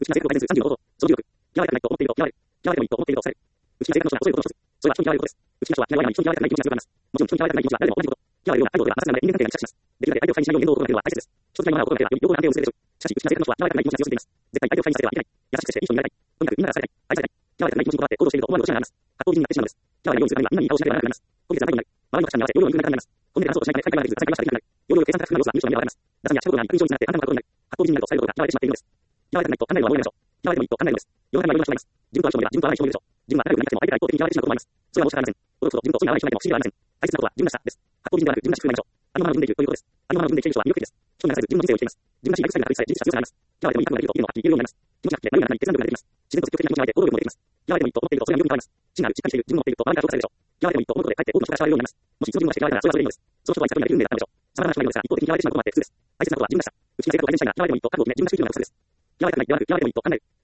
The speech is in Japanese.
内気な性格改善数30のこと。その重力。嫌われたくないと思っていると嫌われる。嫌われてもいいと思っているとされる。内気な性格の人はそういうことの一つ。それは人に嫌われることです。内気な人は嫌われない人に嫌われたくない気持ちが強くなります。もちろん人に嫌われたくない気持ちは誰でも同じこと。嫌われるような態度では話せないので人間関係が密着します。できるだけ相手を不快にしないように言動を心がけるのは大切です。人付き合いのマナーを心がければより良好な関係を結べるでしょう。しかし内気な性格の人は嫌われたくない気持ちが強すぎています。絶対相手を不快にさせてはいけない。優しくしていい人になりたい。とにかくみんながされたい。愛されたい。嫌われたくない気持ちにこだわって行動していると思われる落ちがあります。発行人になってしまうのです。嫌われないようにするためにはみんなにいい顔をしなければならなくなります。これで最後になる。周りの価値観に合わせ夜を行くネタになります。このネタをそうしないため会計がなく会社ができなくなる。夜を計算高くなる様子は見る人が見られます。打算や仕事がない空上になってあなたのことになる。発行人になるとされることが嫌われてしまっているのです。嫌われたくないと考えるのはもうやめましょう。嫌われてもいいと考えるのです。世の中にはいろんな人がいます。自分と合う人もいれば自分と合わない人もいるでしょう。自分は誰よりもなくても相手が一方的に嫌われてしまうこともあります。それは申し訳ありません。驚くほど自分とそうに合わない人がいても不思議ではありません。大切なことは自分らしさです。発行人ではなく自分らしく振る舞いましょう。ありのままの自分でいるということです。ありのままの自分で生きる人は魅力的です。人にならさず自分の人生を生きています。自分らしいライフスタイルが確立され自立した強さがあります。嫌われてもいい覚悟ができるというのははっきり言えるようになります。気持ちがなくて何をやらない決断力が出てきます。自然と積極的な気持ちが湧いて行動力も出てきます。嫌われてもいいと思っているとそれが魅力に変わります。真がある、しっかりしている、自分を持っていると周りから評価されるでしょう。嫌われてもいいと思うことでかえって多くの人が慕われるようになります。もしその自分がして嫌われたらそれはそれでいいのです。その人とは一作になれる運命だったのでしょう。様々な人がいるのですが、一方的に嫌われてしまうこともあって普通です。大切なことは自分らしさ。内気な性格を改善したいが、嫌われてもいいと覚悟を決め、自分らしく生きるようなことです。嫌われたくないではなく、嫌われてもいいと考える。